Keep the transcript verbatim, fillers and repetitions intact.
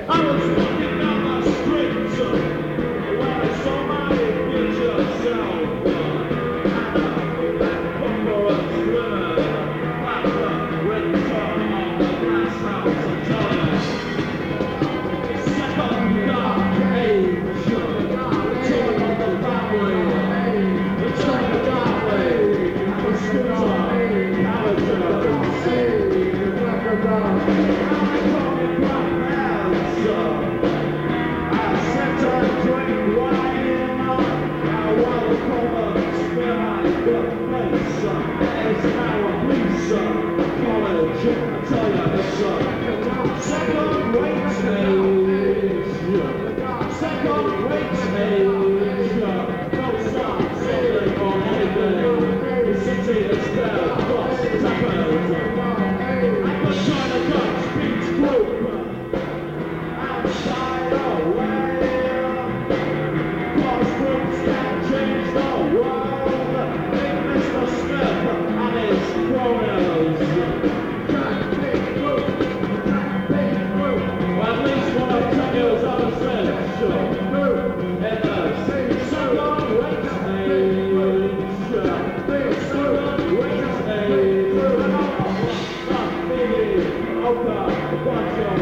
I was walking down the street uh, when I saw my future self. Uh, and that bumper was swimming like the return of the glass house of China. Second dark age, uh, return of the family, return of the family, the scooter, character, Bunch of